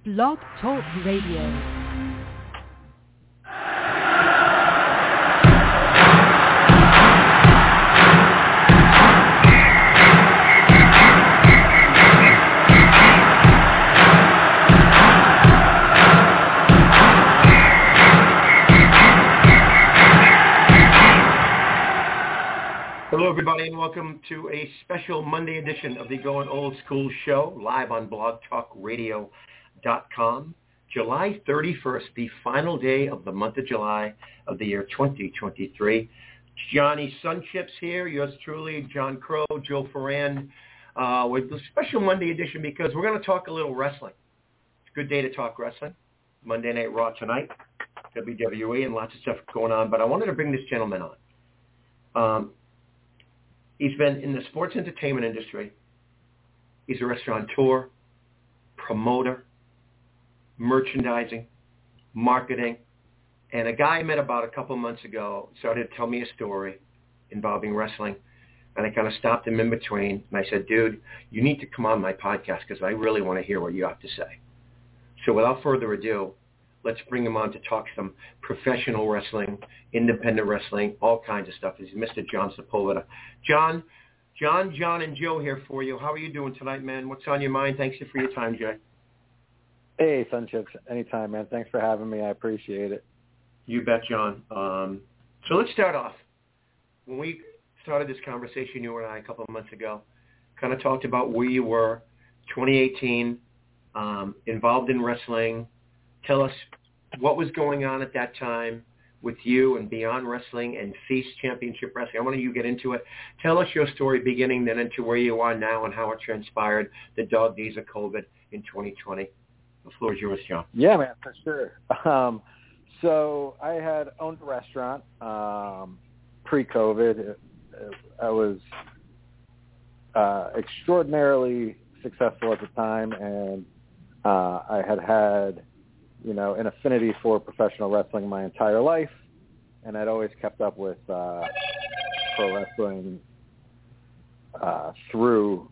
Blog Talk Radio. Hello, everybody, and welcome to a special Monday edition of the Going Old School show, live on blogtalkradio.com. July 31st, the final day of the month of July of the year 2023. Johnny Sunchips here, yours truly, John Crow, Joe Ferran, with the special Monday edition because we're going to talk a little wrestling. It's a good day to talk wrestling. Monday Night Raw tonight, WWE, and lots of stuff going on. But I wanted to bring this gentleman on. He's been in the sports entertainment industry. He's a restaurateur, promoter, merchandising, marketing, and a guy I met about a couple months ago started to tell me a story involving wrestling, and I kind of stopped him in between, and I said, dude, you need to come on my podcast because I really want to hear what you have to say. So without further ado, let's bring him on to talk some professional wrestling, independent wrestling, all kinds of stuff. This is Mr. John Sepulveda. John, and Joe here for you. How are you doing tonight, man? What's on your mind? Thanks for your time, Jay. Hey, Sunchips. Anytime, man. Thanks for having me. I appreciate it. You bet, John. So let's start off. When we started this conversation, you and I, a couple of months ago, kind of talked about where you were, 2018, involved in wrestling. Tell us what was going on at that time with you and Beyond Wrestling and Feast Championship Wrestling. I want you to get into it. Tell us your story beginning then into where you are now and how it transpired, the dog days of COVID in 2020. The floor is yours, John. Yeah, man, for sure. So I had owned a restaurant pre-COVID. I was extraordinarily successful at the time, and I had an affinity for professional wrestling my entire life, and I'd always kept up with pro wrestling through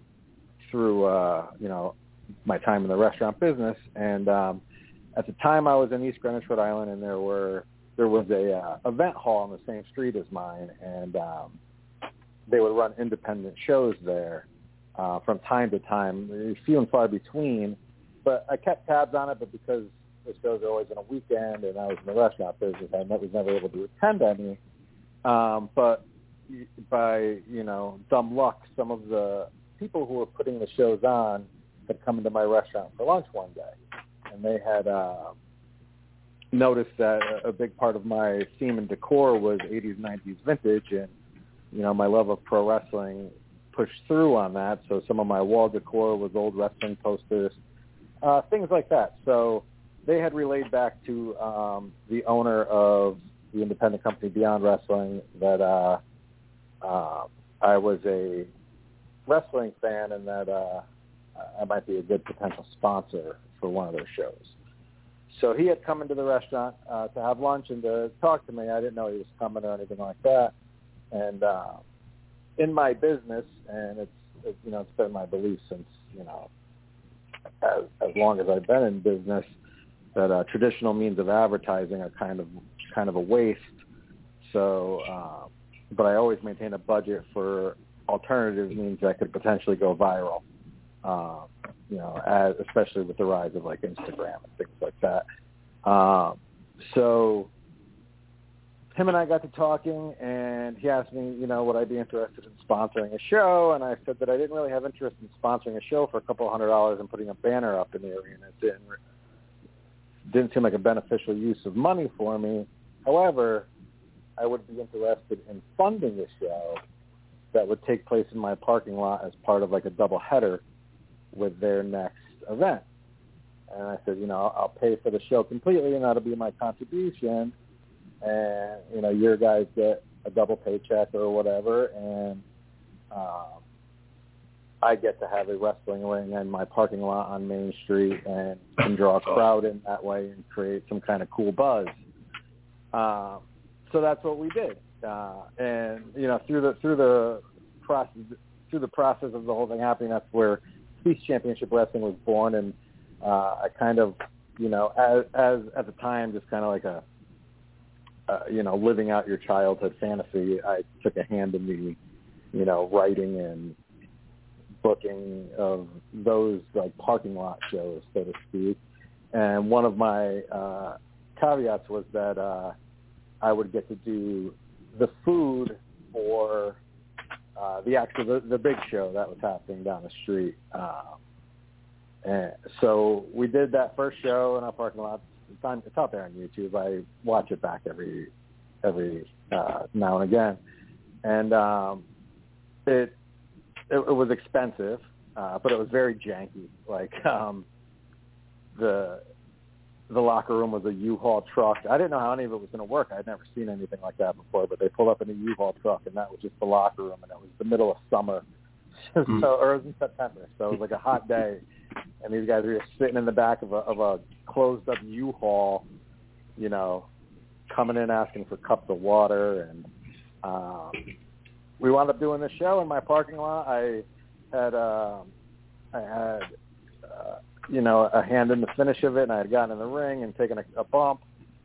my time in the restaurant business. And at the time, I was in East Greenwich, Rhode Island, and there was a event hall on the same street as mine, and they would run independent shows there from time to time, few and far between. But I kept tabs on it, but because the shows are always on a weekend, and I was in the restaurant business, I was never able to attend any. But by, dumb luck, some of the people who were putting the shows on had come into my restaurant for lunch one day. And they had noticed that a big part of my theme and decor was 80s, 90s vintage, and, my love of pro wrestling pushed through on that. So some of my wall decor was old wrestling posters, things like that. So they had relayed back to the owner of the independent company Beyond Wrestling that I was a wrestling fan and that I might be a good potential sponsor for one of their shows. So he had come into the restaurant to have lunch and to talk to me. I didn't know he was coming or anything like that. And in my business, and it's been my belief since as long as I've been in business, that traditional means of advertising are kind of a waste. So, but I always maintain a budget for alternative means that could potentially go viral. Especially with the rise of like Instagram and things like that. So him and I got to talking, and he asked me, would I be interested in sponsoring a show? And I said that I didn't really have interest in sponsoring a show for a couple $100 and putting a banner up in the arena. It didn't seem like a beneficial use of money for me. However, I would be interested in funding a show that would take place in my parking lot as part of like a double header with their next event. And I said, I'll pay for the show completely, and that'll be my contribution. And, your guys get a double paycheck or whatever, and I get to have a wrestling ring in my parking lot on Main Street and can draw a crowd in that way and create some kind of cool buzz. So that's what we did. And, through the process of the whole thing happening, that's where Feast Championship Wrestling was born, and I kind of, as at the time, just kind of like a, living out your childhood fantasy, I took a hand in the, writing and booking of those like parking lot shows, so to speak. And one of my caveats was that I would get to do the food for the big show that was happening down the street. And so we did that first show in our parking lot. It's out there on YouTube. I watch it back every now and again. And it was expensive, but it was very janky. Like the locker room was a U-Haul truck. I didn't know how any of it was going to work. I'd never seen anything like that before, but they pulled up in a U-Haul truck, and that was just the locker room, and it was the middle of summer, or it was in September, so it was like a hot day, and these guys were just sitting in the back of a closed-up U-Haul, coming in asking for cups of water, and we wound up doing the show in my parking lot. I had a hand in the finish of it, and I had gotten in the ring and taken a bump,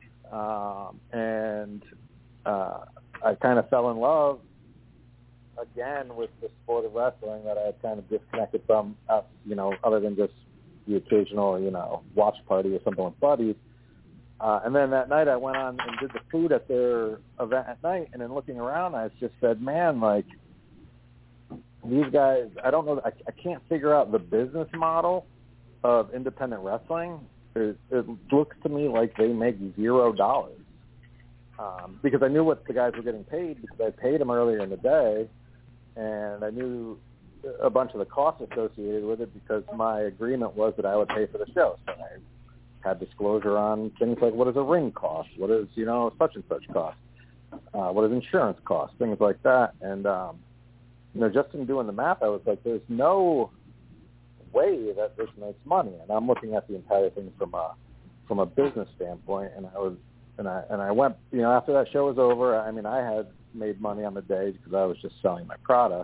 and I kind of fell in love again with the sport of wrestling that I had kind of disconnected from, other than just the occasional, watch party or something with buddies. And then that night I went on and did the food at their event at night, and then looking around, I just said, man, like, these guys, I don't know, I can't figure out the business model of independent wrestling. It looks to me like they make $0, because I knew what the guys were getting paid because I paid them earlier in the day, and I knew a bunch of the costs associated with it because my agreement was that I would pay for the show. So I had disclosure on things like what does a ring cost, what is such and such cost, what does insurance cost, things like that. And just in doing the math, I was like, there's no way that this makes money. And I'm looking at the entire thing from a business standpoint, and I went, after that show was over, I mean, I had made money on the day because I was just selling my products.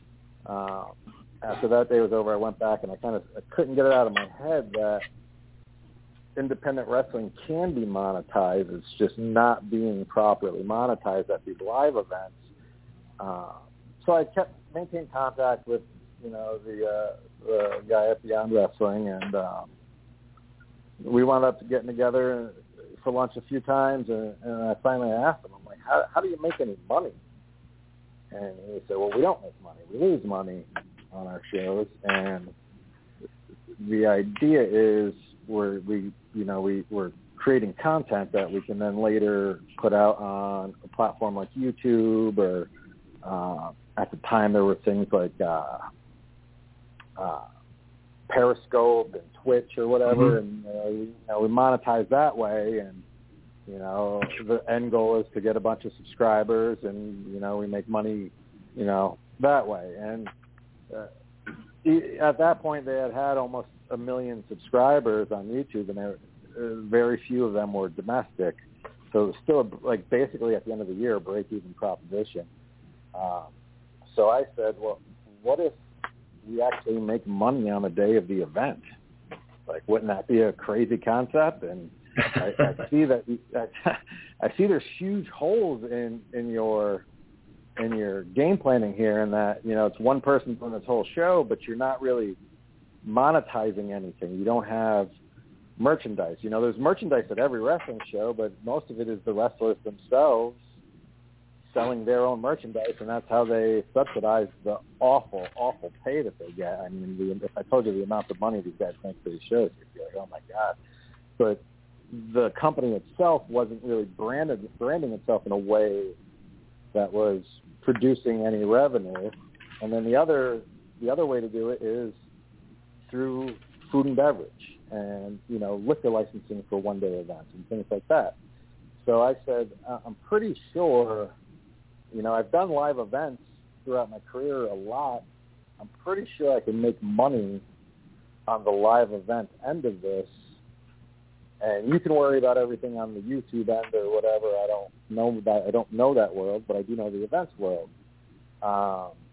After that day was over, I went back and I couldn't get it out of my head that independent wrestling can be monetized. It's just not being properly monetized at these live events. So I maintained contact with, the guy at Beyond Wrestling, and we wound up getting together for lunch a few times, and I finally asked him, I'm like, how do you make any money? And he said, well, we don't make money. We lose money on our shows, and the idea is we're creating content that we can then later put out on a platform like YouTube, or at the time there were things like Periscope and Twitch or whatever, and we monetize that way, and the end goal is to get a bunch of subscribers, and we make money that way. And at that point they had almost 1 million subscribers on YouTube, and very few of them were domestic, so it was still like basically at the end of the year a break-even proposition. So I said, well, what if we actually make money on the day of the event? Like, wouldn't that be a crazy concept? And I see that I see there's huge holes in your game planning here, in that it's one person doing this whole show, but you're not really monetizing anything. You don't have merchandise. There's merchandise at every wrestling show, but most of it is the wrestlers themselves selling their own merchandise, and that's how they subsidize the awful pay that they get. I mean, if I told you the amount of money these guys make for these shows, you'd be like, oh my God. But the company itself wasn't really branding itself in a way that was producing any revenue. And then the other way to do it is through food and beverage and, liquor licensing for one-day events and things like that. So I said, I'm pretty sure, I've done live events throughout my career a lot. I'm pretty sure I can make money on the live event end of this. And you can worry about everything on the YouTube end or whatever. I don't know that world, but I do know the events world.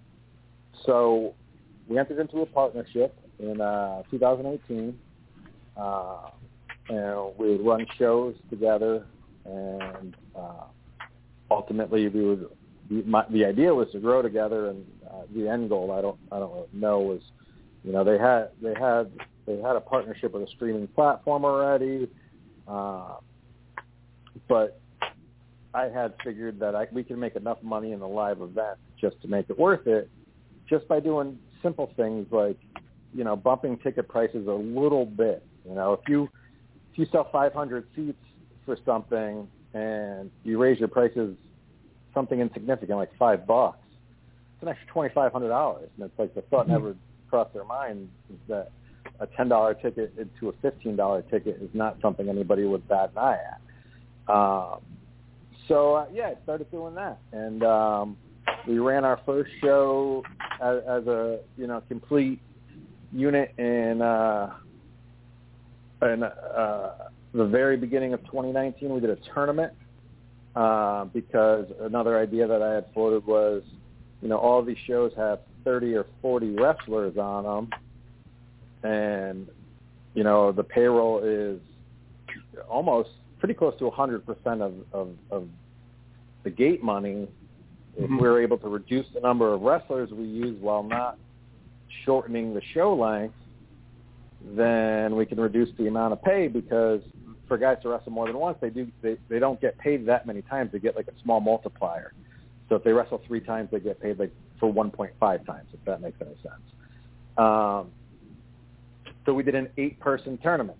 So we entered into a partnership in 2018, and we would run shows together, and ultimately we would. The idea was to grow together, and the end goal I don't really know was, they had a partnership with a streaming platform already, but I had figured that we could make enough money in the live event just to make it worth it, just by doing simple things like, bumping ticket prices a little bit. If you sell 500 seats for something and you raise your prices something insignificant like $5, it's an extra $2,500, and it's like the thought never crossed their mind is that a $10 ticket into a $15 ticket is not something anybody would bat an eye at. I started doing that, and we ran our first show as a complete unit in the very beginning of 2019. We did a tournament because another idea that I had floated was, all of these shows have 30 or 40 wrestlers on them, and the payroll is almost pretty close to 100% of the gate money. If we're able to reduce the number of wrestlers we use while not shortening the show length, then we can reduce the amount of pay, because for guys to wrestle more than once, they don't get paid that many times. They get like a small multiplier. So if they wrestle 3 times, they get paid like for 1.5 times, if that makes any sense. So we did an 8-person tournament.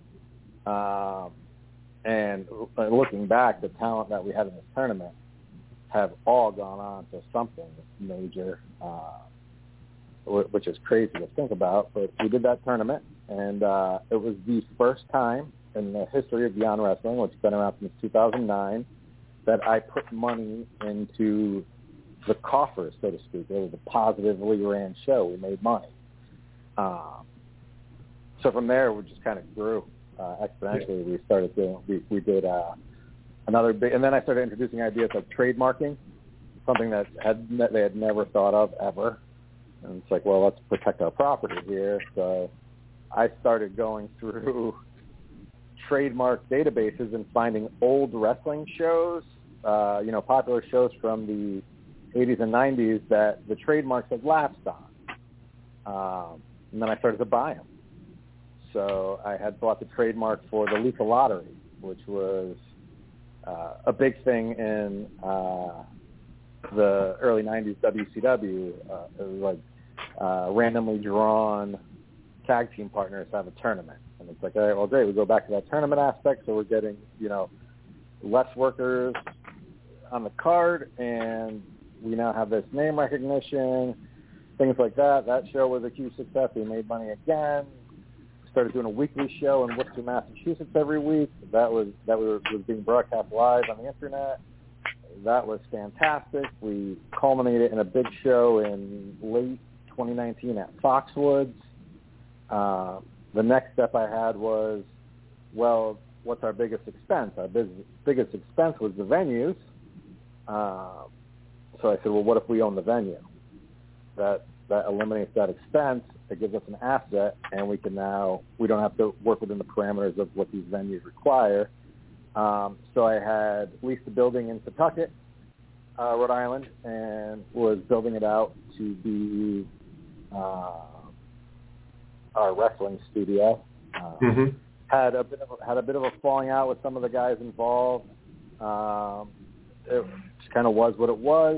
And looking back, the talent that we had in this tournament have all gone on to something major, which is crazy to think about. But we did that tournament, and it was the first time in the history of Beyond Wrestling, which has been around since 2009, that I put money into the coffers, so to speak. It was a positively ran show. We made money. So from there, we just kind of grew exponentially. We started doing, we did another big, and then I started introducing ideas like trademarking, something that they had never thought of ever. And it's like, well, let's protect our property here. So I started going through trademark databases and finding old wrestling shows, popular shows from the 80s and 90s that the trademarks had lapsed on. And then I started to buy them. So I had bought the trademark for the Lethal Lottery, which was a big thing in the early 90s WCW. It was like randomly drawn tag team partners have a tournament. And it's like, all right, well, great. We go back to that tournament aspect, so we're getting, less workers on the card, and we now have this name recognition, things like that. That show was a huge success. We made money again. Started doing a weekly show in Worcester, Massachusetts every week. That was being broadcast live on the internet. That was fantastic. We culminated in a big show in late 2019 at Foxwoods. The next step I had was, well, what's our biggest expense? Our biggest expense was the venues. So I said, well, what if we own the venue? That eliminates that expense. It gives us an asset, and we don't have to work within the parameters of what these venues require. So I had leased a building in Pawtucket, Rhode Island, and was building it out to be our wrestling studio. Had a bit of a falling out with some of the guys involved. It just kind of was what it was.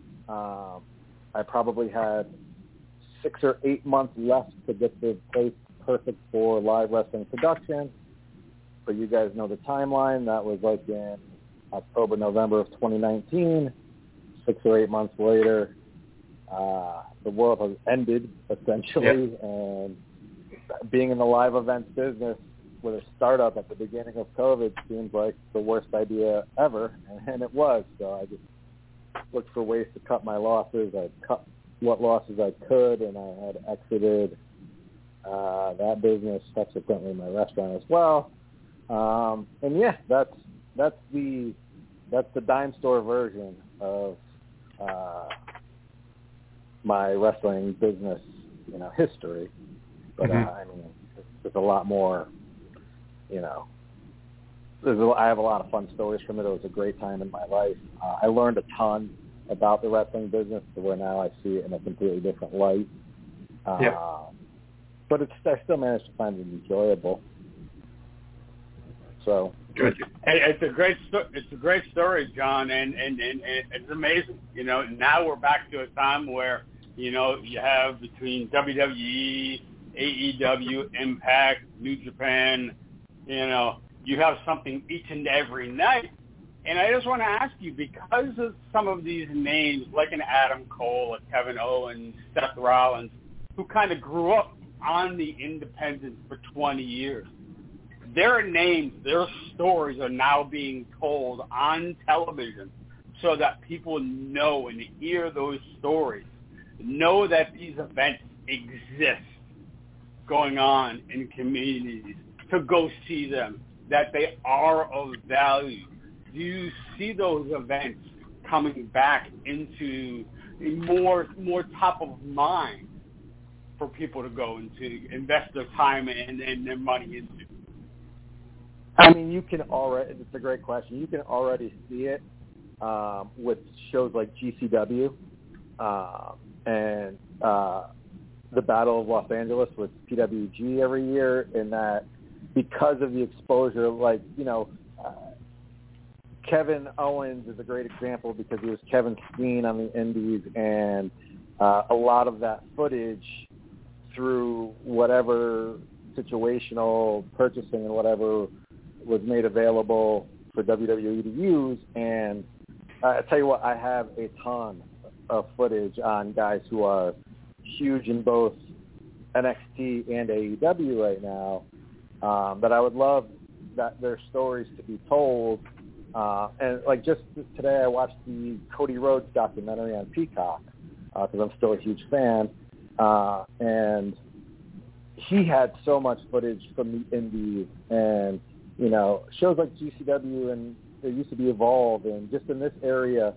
I probably had 6 or 8 months left to get the place perfect for live wrestling production. But you guys know the timeline. That was like in October, November of 2019. 6 or 8 months later, the world has ended, essentially. Yep. And being in the live events business with a startup at the beginning of COVID seemed like the worst idea ever, and it was. So I just looked for ways to cut my losses. I cut what losses I could, and I had exited that business, subsequently my restaurant as well. And yeah, that's the dime store version of my wrestling business, history. But I mean, there's a lot more I have a lot of fun stories from it. It was a great time in my life. I learned a ton about the wrestling business to where now I see it in a completely different light. But I still managed to find it enjoyable. So it's a great story, John, and it's amazing. Now we're back to a time where you have between WWE, AEW, Impact, New Japan, you have something each and every night. And I just want to ask you, because of some of these names, like an Adam Cole, a Kevin Owens, Seth Rollins, who kind of grew up on the independents for 20 years, their names, their stories are now being told on television so that people know and hear those stories, know that these events exist going on in communities, to go see them, that they are of value. Do you see those events coming back into more top of mind for people to go and to invest their time and their money into? I mean, it's a great question. You can already see it with shows like GCW and the Battle of Los Angeles with PWG every year, in that because of the exposure, Kevin Owens is a great example because he was Kevin Steen on the Indies, and a lot of that footage through whatever situational purchasing and whatever was made available for WWE to use. And I tell you what, I have a ton of footage on guys who are huge in both NXT and AEW right now, that I would love that their stories to be told. And like just today, I watched the Cody Rhodes documentary on Peacock because I'm still a huge fan, and he had so much footage from the Indies and shows like GCW, and there used to be Evolve, and just in this area,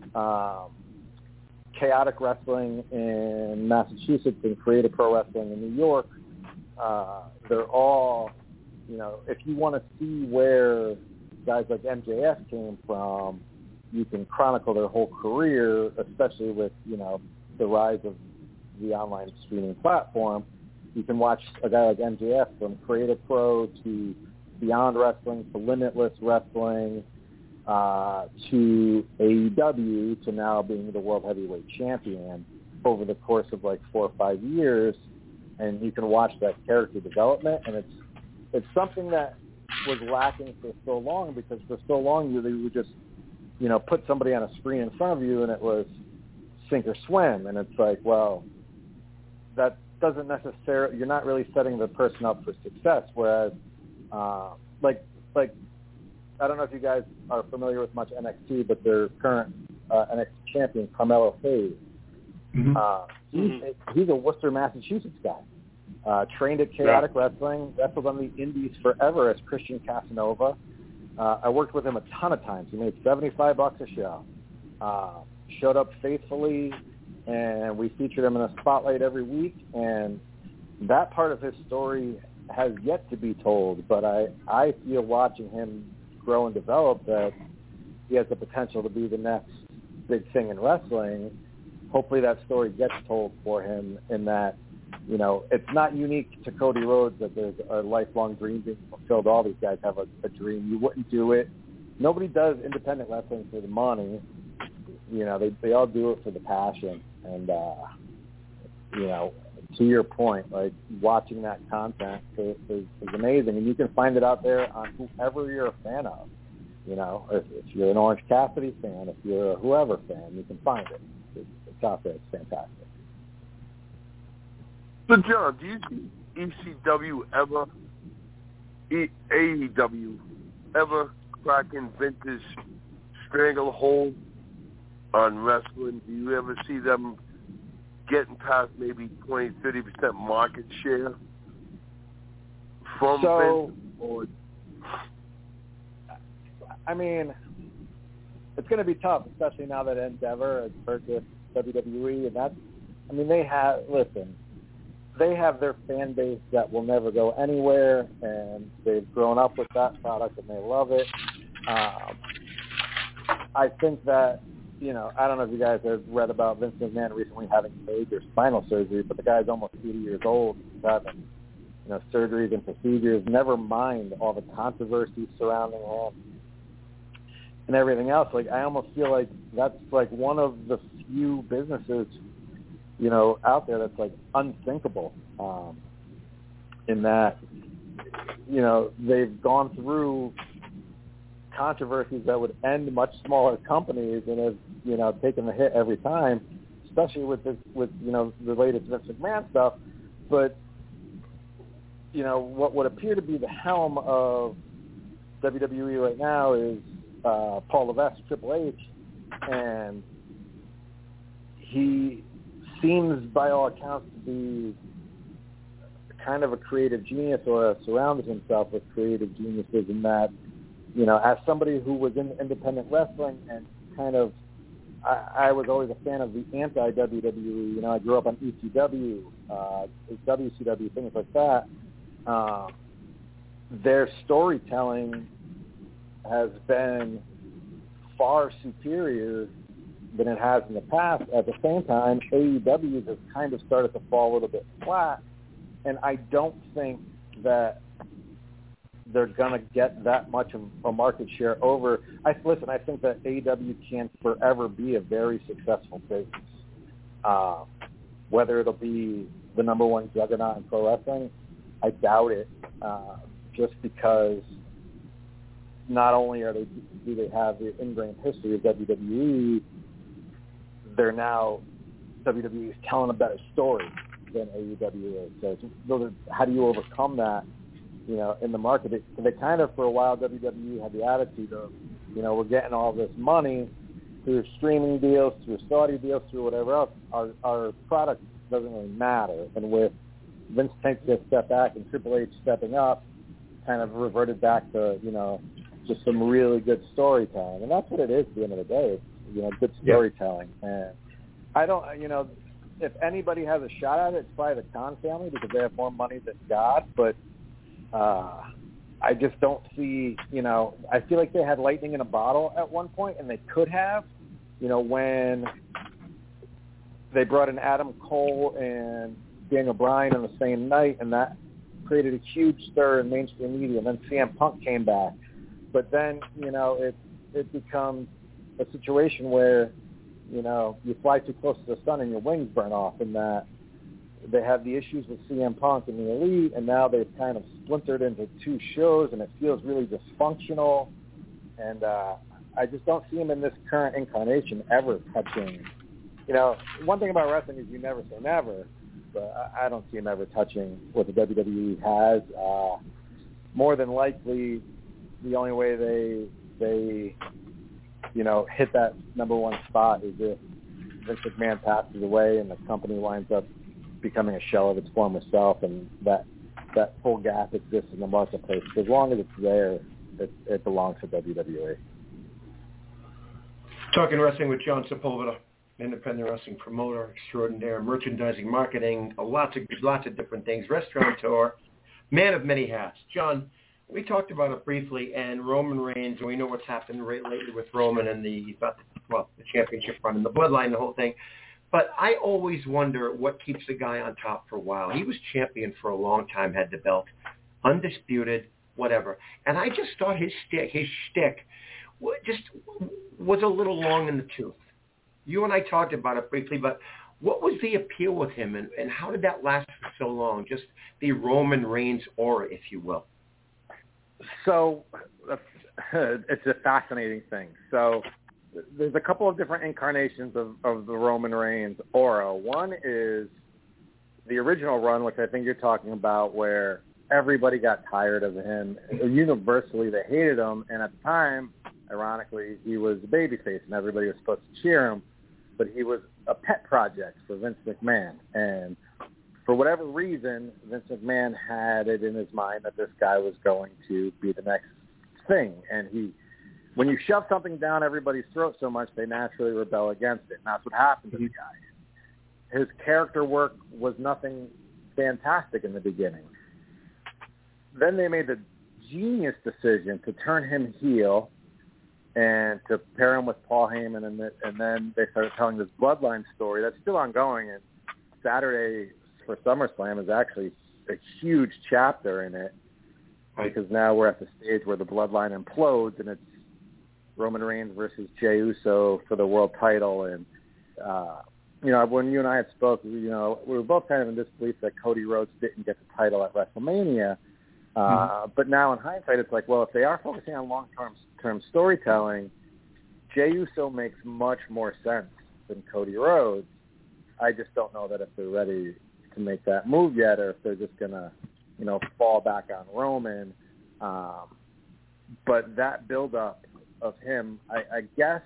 Chaotic Wrestling in Massachusetts and Creative Pro Wrestling in New York. They're all, if you want to see where guys like MJF came from, you can chronicle their whole career, especially with, the rise of the online streaming platform. You can watch a guy like MJF from Creative Pro to Beyond Wrestling to Limitless Wrestling to AEW to now being the World Heavyweight Champion over the course of 4 or 5 years. And you can watch that character development, and it's something that was lacking for so long, because for so long you would just, put somebody on a screen in front of you and it was sink or swim. And it's like, well, that doesn't necessarily, you're not really setting the person up for success. Whereas, I don't know if you guys are familiar with much NXT, but their current NXT champion, Carmelo Hayes, he's a Worcester, Massachusetts guy. Trained at Chaotic Wrestling, wrestled on the Indies forever as Christian Casanova. I worked with him a ton of times. He made $75 a show. Showed up faithfully, and we featured him in a spotlight every week. And that part of his story has yet to be told, but I feel watching him grow and develop that he has the potential to be the next big thing in wrestling. Hopefully that story gets told for him, in that, it's not unique to Cody Rhodes that there's a lifelong dream being fulfilled. All these guys have a dream. You wouldn't do it. Nobody does independent wrestling for the money. They all do it for the passion. And, to your point, watching that content is amazing. And you can find it out there on whoever you're a fan of. If you're an Orange Cassidy fan, if you're a whoever fan, you can find it. It's out there. It's fantastic. So, John, do you see ECW ever, AEW ever cracking Vince's stranglehold on wrestling? Do you ever see them getting past maybe 20, 30% market share from Vince? Or... I mean, it's going to be tough, especially now that Endeavor has purchased WWE, and they have, listen, they have their fan base that will never go anywhere, and they've grown up with that product and they love it. I think that, you know, I don't know if you guys have read about Vince McMahon recently having major spinal surgery, but the guy's almost 80 years old. He's having, you know, surgeries and procedures, never mind all the controversy surrounding him and everything else. Like, I almost feel like that's like one of the few businesses, you know, out there that's like unthinkable, in that, you know, they've gone through controversies that would end much smaller companies and have, you know, taken the hit every time, especially with this, with, you know, the latest Vince McMahon stuff. But, you know, what would appear to be the helm of WWE right now is Paul Levesque, Triple H, and he seems, by all accounts, to be kind of a creative genius, or surrounded himself with creative geniuses, in that, you know, as somebody who was in independent wrestling and kind of, I was always a fan of the anti-WWE. You know, I grew up on ECW, WCW, things like that. Their storytelling has been far superior than it has in the past. At the same time, AEW has kind of started to fall a little bit flat, and I don't think that they're going to get that much of a market share over. I think that AEW can forever be a very successful business. Whether it'll be the number one juggernaut in pro wrestling, I doubt it, just because not only do they have the ingrained history of WWE, they're now, WWE is telling a better story than AEW is. So how do you overcome that, you know, in the market? They kind of, for a while, WWE had the attitude of, you know, we're getting all this money through streaming deals, through Saudi deals, through whatever else. Our product doesn't really matter. And with Vince taking a step back and Triple H stepping up, kind of reverted back to, you know, just some really good storytelling. And that's what it is at the end of the day. It's, you know, good storytelling. And I don't, you know, if anybody has a shot at it, it's probably the Khan family, because they have more money than God. But I just don't see, you know, I feel like they had lightning in a bottle at one point, and they could have, you know, when they brought in Adam Cole and Daniel Bryan on the same night, and that created a huge stir in mainstream media. And then CM Punk came back. But then, you know, it becomes a situation where, you know, you fly too close to the sun and your wings burn off, and that they have the issues with CM Punk and the Elite, and now they've kind of splintered into two shows, and it feels really dysfunctional. And I just don't see him in this current incarnation ever touching. You know, one thing about wrestling is you never say never, but I don't see him ever touching what the WWE has. More than likely, the only way they you know, hit that number one spot is if Vince McMahon passes away and the company winds up becoming a shell of its former self, and that full gap exists in the marketplace. As long as it's there, it belongs to WWE. Talking wrestling with John Sepulveda, independent wrestling promoter extraordinaire, merchandising, marketing, lots of different things, restaurateur, man of many hats. John, we talked about it briefly, and Roman Reigns, and we know what's happened lately with Roman and the championship run and the bloodline, the whole thing. But I always wonder what keeps the guy on top for a while. He was champion for a long time, had the belt, undisputed, whatever. And I just thought his shtick just was a little long in the tooth. You and I talked about it briefly, but what was the appeal with him, and how did that last for so long? Just the Roman Reigns aura, if you will. So it's a fascinating thing. So there's a couple of different incarnations of the Roman Reigns aura. One is the original run, which I think you're talking about, where everybody got tired of him. Universally, they hated him. And at the time, ironically, he was a babyface, and everybody was supposed to cheer him. But he was a pet project for Vince McMahon. And for whatever reason, Vince McMahon had it in his mind that this guy was going to be the next thing. And when you shove something down everybody's throat so much, they naturally rebel against it. And that's what happened to the guy. His character work was nothing fantastic in the beginning. Then they made the genius decision to turn him heel and to pair him with Paul Heyman, and then they started telling this Bloodline story that's still ongoing. And Saturday for SummerSlam is actually a huge chapter in it, because now we're at the stage where the Bloodline implodes, and it's Roman Reigns versus Jey Uso for the world title. And when you and I had spoke, we were both kind of in disbelief that Cody Rhodes didn't get the title at WrestleMania. But now in hindsight, it's like, well, if they are focusing on long-term storytelling, Jey Uso makes much more sense than Cody Rhodes. I just don't know that if they're ready to make that move yet, or if they're just going to, fall back on Roman. But that build-up of him, I guess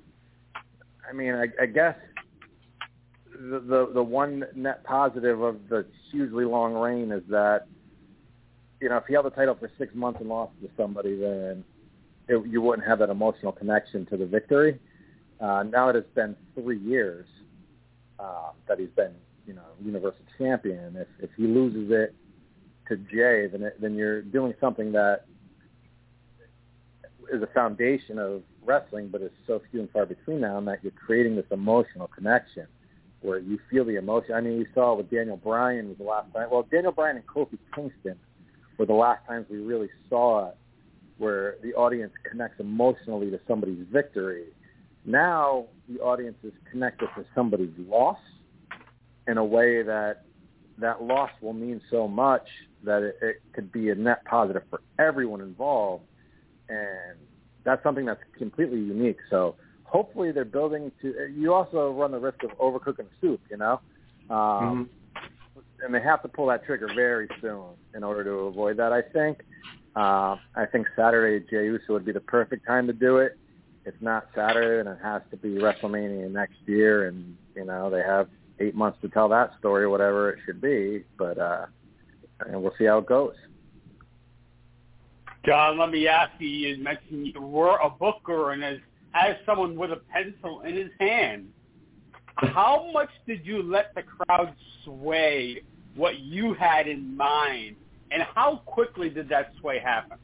the one net positive of the hugely long reign is that, if he held the title for 6 months and lost to somebody, then you wouldn't have that emotional connection to the victory. Now that it's been 3 years that he's been, Universal Champion, if he loses it to Jey, then you're doing something that is a foundation of wrestling, but is so few and far between now, and that you're creating this emotional connection where you feel the emotion. I mean, we saw with Daniel Bryan was the last time. Well, Daniel Bryan and Kofi Kingston were the last times we really saw it, where the audience connects emotionally to somebody's victory. Now the audience is connected to somebody's loss in a way that loss will mean so much that it could be a net positive for everyone involved. And that's something that's completely unique. So hopefully they're building to – you also run the risk of overcooking soup, And they have to pull that trigger very soon in order to avoid that, I think. I think Saturday, Jey Uso would be the perfect time to do it. If not Saturday, then it has to be WrestleMania next year. And, they have 8 months to tell that story, whatever it should be. But and we'll see how it goes. John, let me ask you, you mentioned you were a booker, and as someone with a pencil in his hand, how much did you let the crowd sway what you had in mind, and how quickly did that sway happen?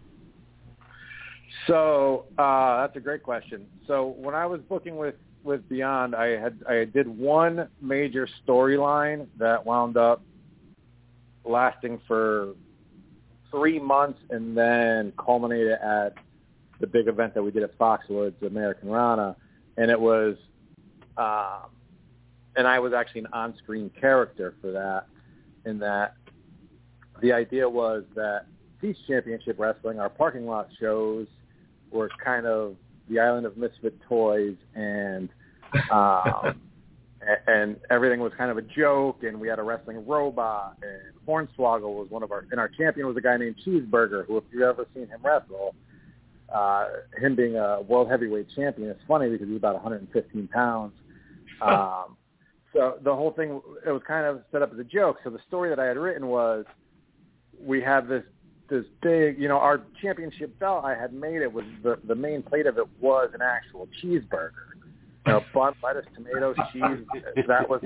So that's a great question. So when I was booking with Beyond, I did one major storyline that wound up lasting for 3 months and then culminated at the big event that we did at Foxwoods, American Rana, and it was and I was actually an on-screen character for that, in that the idea was that Peace Championship Wrestling, our parking lot shows, were kind of the island of misfit toys, and everything was kind of a joke, and we had a wrestling robot, and Hornswoggle was and our champion was a guy named Cheeseburger, who, if you've ever seen him wrestle, him being a world heavyweight champion, it's funny because he's about 115 pounds. So the whole thing, it was kind of set up as a joke. So the story that I had written was, we have this big, our championship belt I had made, it was the main plate of it was an actual cheeseburger. Bun, lettuce, tomatoes, cheese. That was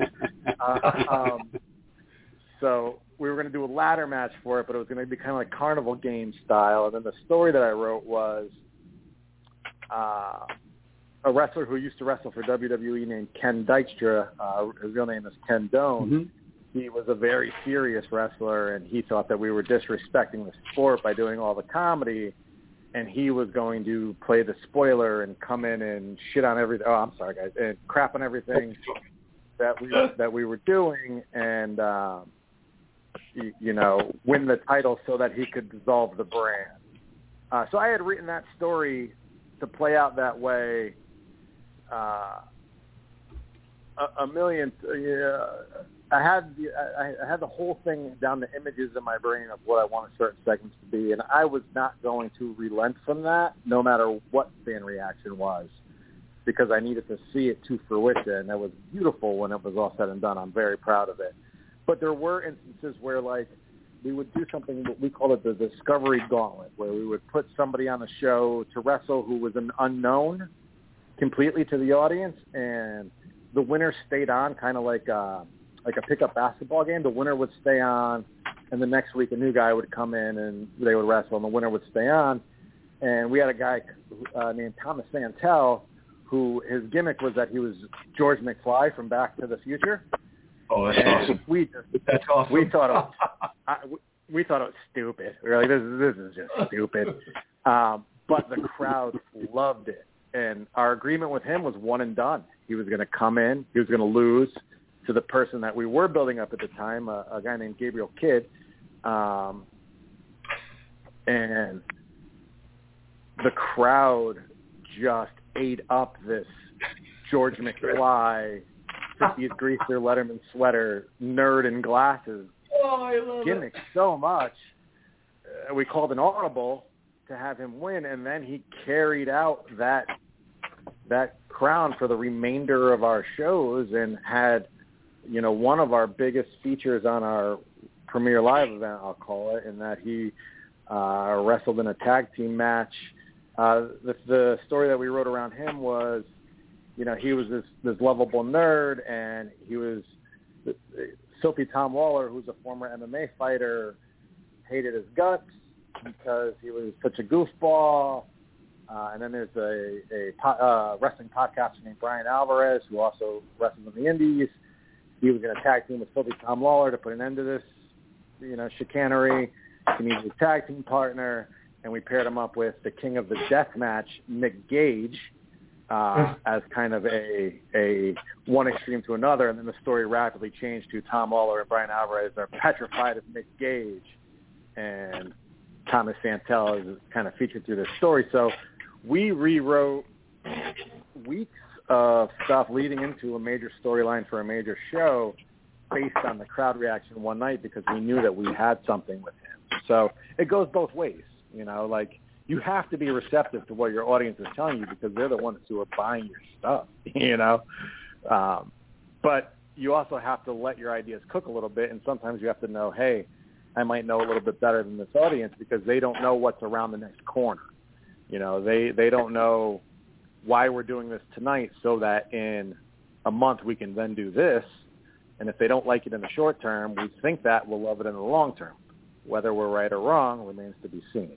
so we were going to do a ladder match for it, but it was going to be kind of like carnival game style. And then the story that I wrote was a wrestler who used to wrestle for WWE named Ken Dykstra. His real name is Ken Doan. Mm-hmm. He was a very serious wrestler, and he thought that we were disrespecting the sport by doing all the comedy, and he was going to play the spoiler and come in and shit on everything. Oh, I'm sorry, guys, and crap on everything that we were doing, and win the title so that he could dissolve the brand. So I had written that story to play out that way. A million. I had the whole thing down to images in my brain of what I wanted certain segments to be, and I was not going to relent from that, no matter what fan reaction was, because I needed to see it to fruition. That was beautiful when it was all said and done. I'm very proud of it. But there were instances where, like, we would do something, we call it the Discovery Gauntlet, where we would put somebody on the show to wrestle who was an unknown completely to the audience, and the winner stayed on, kind of like like a pickup basketball game. The winner would stay on, and the next week a new guy would come in and they would wrestle, and the winner would stay on. And we had a guy named Thomas Santel, who his gimmick was that he was George McFly from Back to the Future. Oh, that's awesome. That's awesome. We thought it was stupid. We were like, this is just stupid. But the crowd loved it. And our agreement with him was one and done. He was going to come in. He was going to lose to the person that we were building up at the time, a guy named Gabriel Kidd. And the crowd just ate up this George McFly, 50th Greaser, Letterman sweater, nerd in glasses gimmick so much. We called an audible to have him win, and then he carried out that crown for the remainder of our shows and had, one of our biggest features on our Premier Live event, I'll call it, in that he wrestled in a tag team match. The story that we wrote around him was, he was this lovable nerd, and he was Filthy Tom Lawler, who's a former MMA fighter, hated his guts because he was such a goofball. And then there's a wrestling podcaster named Brian Alvarez, who also wrestles in the Indies. He was going to tag team with Filthy Tom Lawler to put an end to this, chicanery. He needed a tag team partner, and we paired him up with the king of the death match, Nick Gage, as kind of a one extreme to another. And then the story rapidly changed to Tom Lawler and Brian Alvarez are petrified of Nick Gage, and Thomas Santel is kind of featured through this story. So we rewrote weeks of stuff leading into a major storyline for a major show based on the crowd reaction one night, because we knew that we had something with him. So it goes both ways, like you have to be receptive to what your audience is telling you, because they're the ones who are buying your stuff, but you also have to let your ideas cook a little bit. And sometimes you have to know, hey, I might know a little bit better than this audience, because they don't know what's around the next corner. They don't know why we're doing this tonight, so that in a month we can then do this. And if they don't like it in the short term, we think that we'll love it in the long term. Whether we're right or wrong remains to be seen.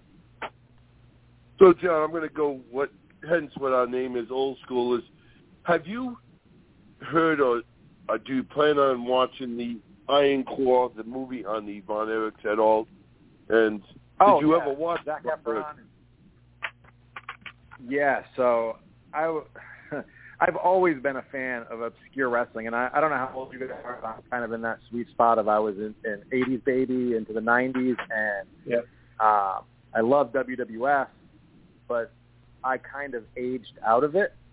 So, John, I'm going to go hence what our name is, Old School, is have you heard or do you plan on watching the Iron Claw, the movie on the Von Erichs at all? And did you ever watch Zac Efron? Yeah, so I've always been a fan of obscure wrestling, and I don't know how old you guys are. I'm kind of in that sweet spot of I was in 80s baby into the 90s, and I love WWF, but I kind of aged out of it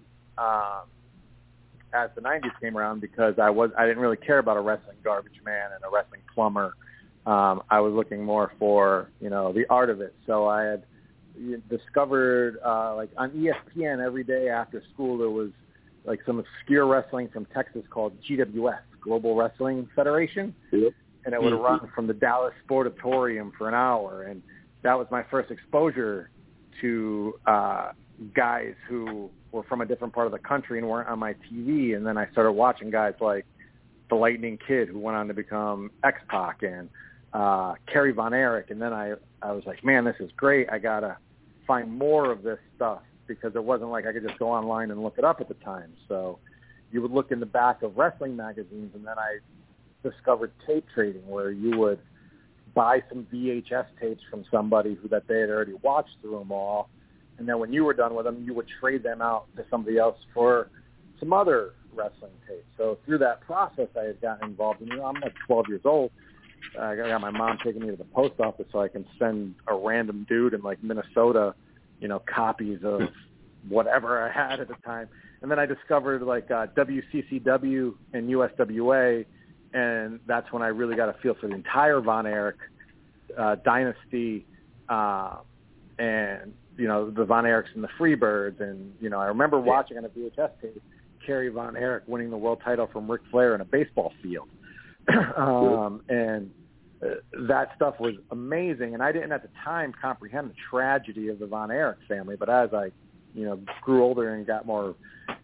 as the 90s came around, because I didn't really care about a wrestling garbage man and a wrestling plumber. I was looking more for the art of it. So I had discovered like on ESPN every day after school there was like some obscure wrestling from Texas called GWF, Global Wrestling Federation, and it would run from the Dallas Sportatorium for an hour, and that was my first exposure to guys who were from a different part of the country and weren't on my TV. And then I started watching guys like the Lightning Kid, who went on to become X-Pac, and Kerry Von Erich. And then I was like, man, this is great. I got to find more of this stuff, because it wasn't like I could just go online and look it up at the time. So you would look in the back of wrestling magazines, and then I discovered tape trading, where you would buy some VHS tapes from somebody that they had already watched through them all, and then when you were done with them, you would trade them out to somebody else for some other wrestling tapes. So through that process, I had gotten involved. And I'm like 12 years old. I got my mom taking me to the post office so I can send a random dude in like Minnesota, copies of whatever I had at the time. And then I discovered like WCCW and USWA, and that's when I really got a feel for the entire Von Erich dynasty, and the Von Erichs and the Freebirds. And I remember watching on a VHS tape Kerry Von Erich winning the world title from Ric Flair in a baseball field. And that stuff was amazing, and I didn't at the time comprehend the tragedy of the Von Erich family. But as I, grew older and got more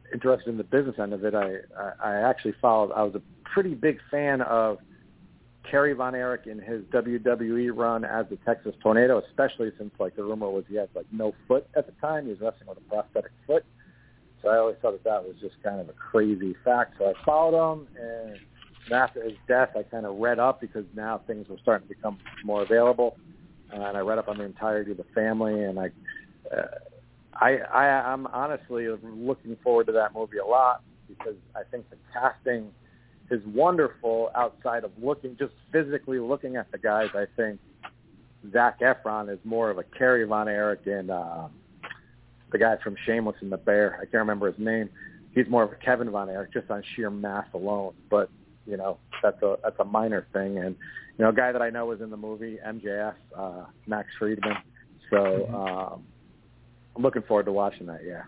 interested in the business end of it, I actually followed. I was a pretty big fan of Kerry Von Erich in his WWE run as the Texas Tornado, especially since like the rumor was he had like no foot at the time. He was wrestling with a prosthetic foot. So I always thought that was just kind of a crazy fact. So I followed him, and after his death, I kind of read up because now things were starting to become more available, and I read up on the entirety of the family, and I'm honestly looking forward to that movie a lot because I think the casting is wonderful outside of just physically looking at the guys. I think Zac Efron is more of a Kerry Von Erich and the guy from Shameless and the Bear. I can't remember his name. He's more of a Kevin Von Erich just on sheer mass alone. But, you know, that's a minor thing. And, you know, a guy that I know is in the movie, MJF, Max Friedman. So I'm looking forward to watching that, yeah.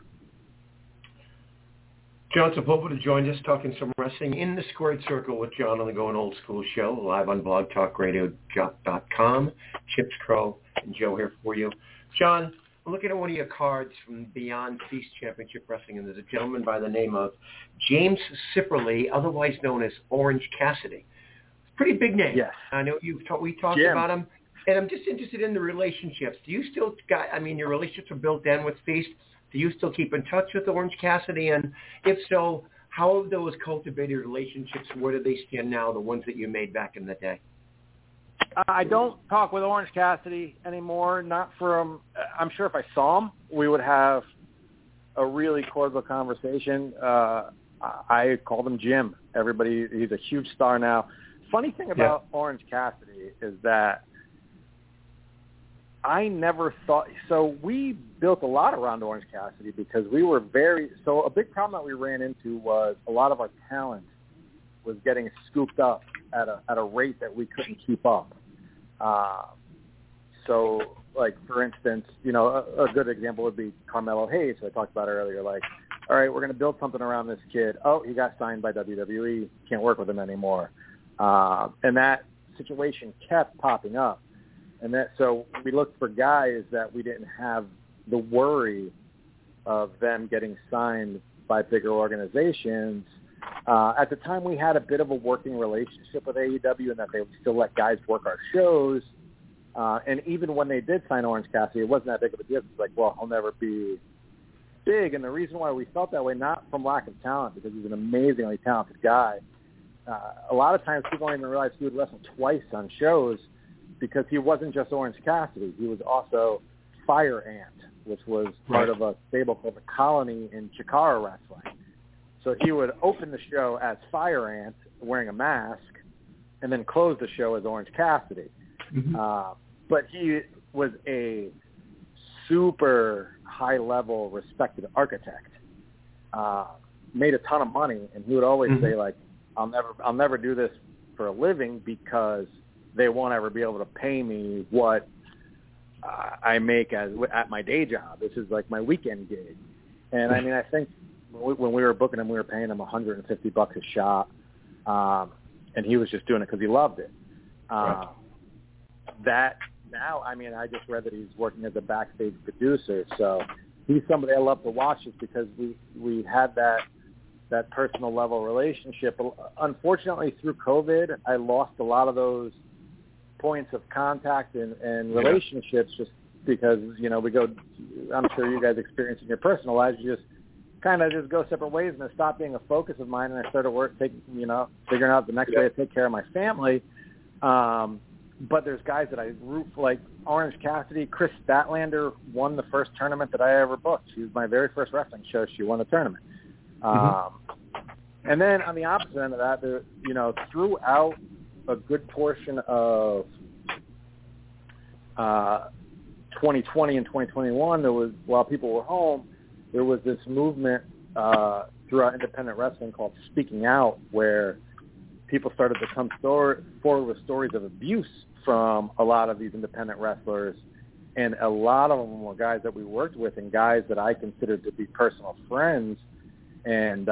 John Sepulveda joined us talking some wrestling in the Squared Circle with John on the Going Old School show, live on blogtalkradio.com. Chips Crow and Joe here for you. John, I'm looking at one of your cards from Beyond Feast Championship Wrestling, and there's a gentleman by the name of James Sipperly, otherwise known as Orange Cassidy. Pretty big name. Yes. I know we talked about him, and I'm just interested in the relationships. Do you still your relationships are built in with Feast. Do you still keep in touch with Orange Cassidy? And if so, how have those cultivated relationships, where do they stand now, the ones that you made back in the day? I don't talk with Orange Cassidy anymore, not from – I'm sure if I saw him, we would have a really cordial conversation. I called him Jim. He's a huge star now. Funny thing about Orange Cassidy is that I never thought – so we built a lot around Orange Cassidy because we were so a big problem that we ran into was a lot of our talent was getting scooped up at a rate that we couldn't keep up. So, like, for instance, you know, a good example would be Carmelo Hayes, who I talked about earlier. Like, all right, we're going to build something around this kid. Oh, he got signed by WWE. Can't work with him anymore. And that situation kept popping up. And so we looked for guys that we didn't have the worry of them getting signed by bigger organizations. At the time, we had a bit of a working relationship with AEW in that they would still let guys work our shows. And even when they did sign Orange Cassidy, it wasn't that big of a deal. It's like, well, he'll never be big. And the reason why we felt that way, not from lack of talent, because he's an amazingly talented guy. A lot of times people don't even realize he would wrestle twice on shows because he wasn't just Orange Cassidy. He was also Fire Ant, which was part of a stable called the Colony in Chikara Wrestling. So he would open the show as Fire Ant wearing a mask and then close the show as Orange Cassidy. Mm-hmm. But he was a super high-level respected architect, made a ton of money, and he would always say, like, I'll never do this for a living because they won't ever be able to pay me what I make at my day job. This is like my weekend gig. And I mean, I think when we were booking him, we were paying him $150 a shot, and he was just doing it because he loved it. That now, I mean, I just read that he's working as a backstage producer, so he's somebody I love to watch just because we had that personal level relationship. Unfortunately, through COVID, I lost a lot of those points of contact and relationships just because, you know, I'm sure you guys experience in your personal lives, you just kind of just go separate ways, and it stopped being a focus of mine, and I started figuring out the next way to take care of my family. But there's guys that I root for, like Orange Cassidy. Chris Statlander won the first tournament that I ever booked. She was my very first wrestling show. She won the tournament. And then on the opposite end of that, throughout a good portion of 2020 and 2021, while people were home, there was this movement throughout independent wrestling called Speaking Out, where people started to come forward with stories of abuse from a lot of these independent wrestlers, and a lot of them were guys that we worked with and guys that I considered to be personal friends. And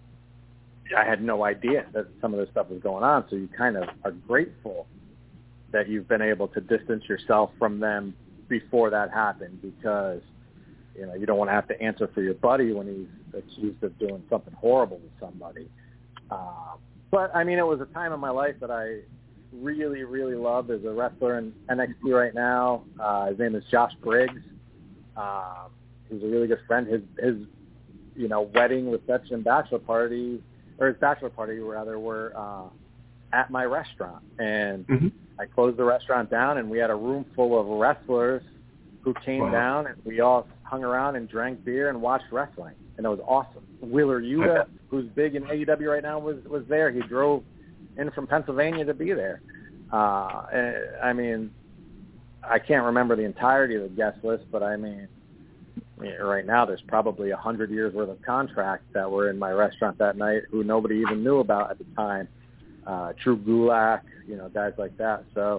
I had no idea that some of this stuff was going on. So you kind of are grateful that you've been able to distance yourself from them before that happened, because you don't want to have to answer for your buddy when he's accused of doing something horrible with somebody. But I mean, it was a time in my life that I really, really love. There's a wrestler in NXT right now. His name is Josh Briggs. He's a really good friend. His wedding, reception, bachelor party, or his bachelor party rather, were at my restaurant. And I closed the restaurant down, and we had a room full of wrestlers who came down, and we all hung around and drank beer and watched wrestling. And it was awesome. Wheeler Yuta, who's big in AEW right now, was there. He drove in from Pennsylvania to be there. I mean, I can't remember the entirety of the guest list, but I mean, right now there's probably 100 years worth of contracts that were in my restaurant that night who nobody even knew about at the time. Drew Gulak, guys like that. So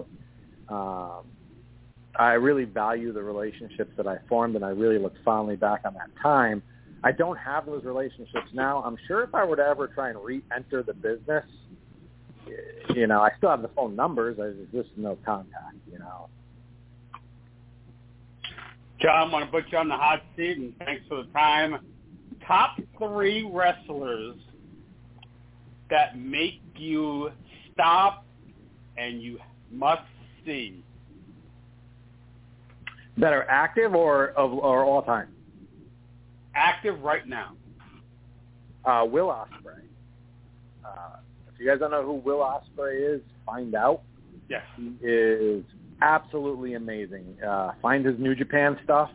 I really value the relationships that I formed, and I really look fondly back on that time. I don't have those relationships now. I'm sure if I were to ever try and re-enter the business, I still have the phone numbers. There's just no contact, John, I want to put you on the hot seat, and thanks for the time. Top 3 wrestlers that make you stop and you must see. That are active or all time? Active right now. Will Ospreay. If you guys don't know who Will Ospreay is, find out. Yes. He is absolutely amazing. Find his New Japan stuff.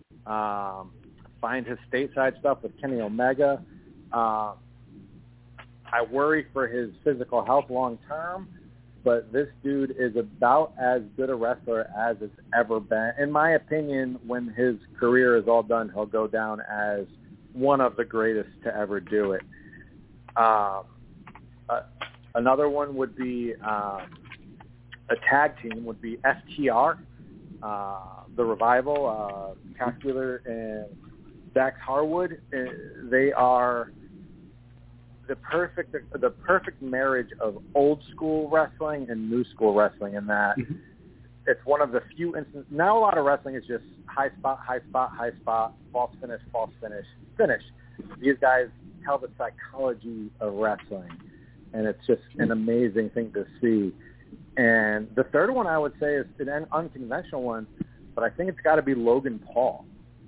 Find his stateside stuff with Kenny Omega. I worry for his physical health long term, but this dude is about as good a wrestler as it's ever been. In my opinion, when his career is all done, he'll go down as one of the greatest to ever do it. Another one would be a tag team would be FTR, the Revival, Cass Wheeler and Dax Harwood. They are the perfect marriage of old school wrestling and new school wrestling, in that it's one of the few instances. Now a lot of wrestling is just high spot, false finish, finish. These guys tell the psychology of wrestling, and it's just an amazing thing to see. And the third one I would say is an unconventional one, but I think it's got to be Logan Paul.